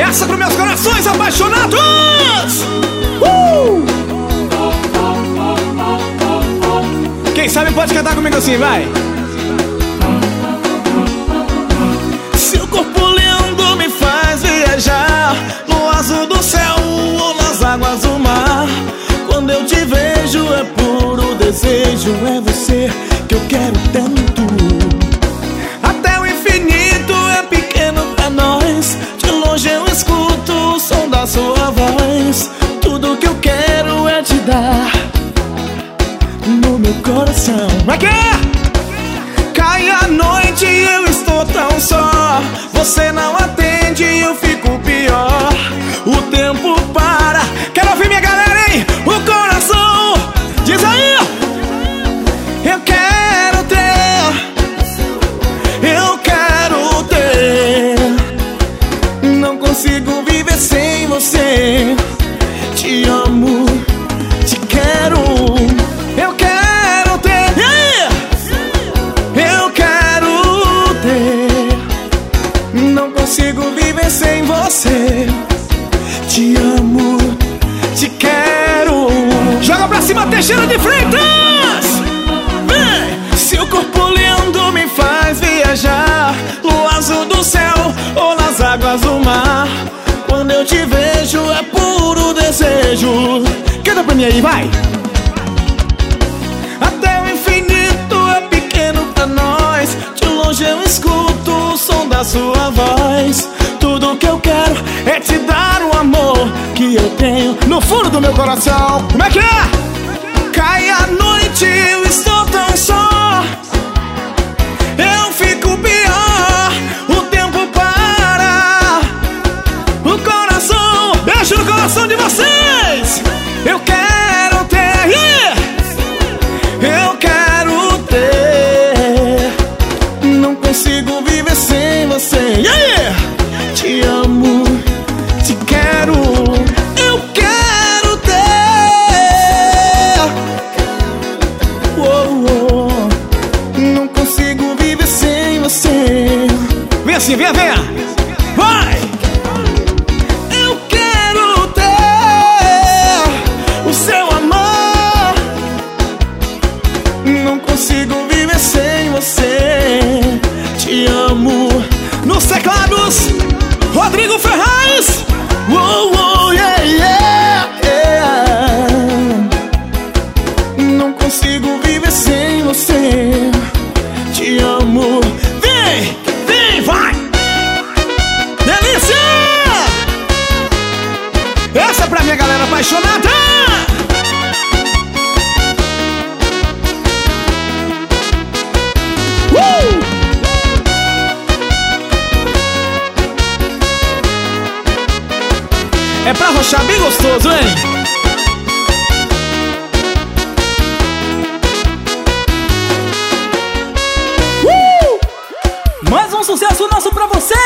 Essa pros meus corações apaixonados. Quem sabe pode cantar comigo assim, vai. Seu corpo lindo me faz viajar no azul do céu ou nas águas do mar. Quando eu te vejo é puro desejo, é você que eu quero tanto. Até o infinito é pequeno pra nós. De longe eu escuto o som da sua voz. Tudo que eu quero é te dar no meu coração. Vai que cai a noite e eu estou tão só. Você não atende e eu fico pior. O tempo para. Quero ouvir minha galera, hein? O coração diz aí. Eu quero ter, eu quero ter. Não consigo viver sem você. Te amo, te quero. Eu quero ter, eu quero ter. Não consigo viver sem você. Te amo, te quero. Joga pra cima, Teixeira de Freitas. Vem! Seu corpo lindo me faz viajar no azul do céu ou nas águas do mar. Quando eu te vejo é puro desejo. Canta pra mim aí, vai! Até o infinito é pequeno pra nós. De longe eu escuto o som da sua voz. Tudo que eu quero é te dar o amor que eu tenho no fundo do meu coração. Como é que é? Cai a noite, eu estou tão só. Eu fico pior. O tempo para. O coração, beijo no coração de vocês. Eu quero ter, eu quero ter. Não consigo viver sem você. Te amo, te quero. Eu quero ter. Não consigo viver sem você. Vem assim, venha, venha. Vai! Eu quero ter o seu amor. Não consigo viver sem você. Te amo. Nos teclados, Rodrigo Ferraz. Yeah, yeah, yeah. Não consigo viver sem você. Te amo. Vem, vem, vai. Delícia! Essa é pra minha galera apaixonada. É pra rochar bem gostoso, hein? Mais um sucesso nosso pra você!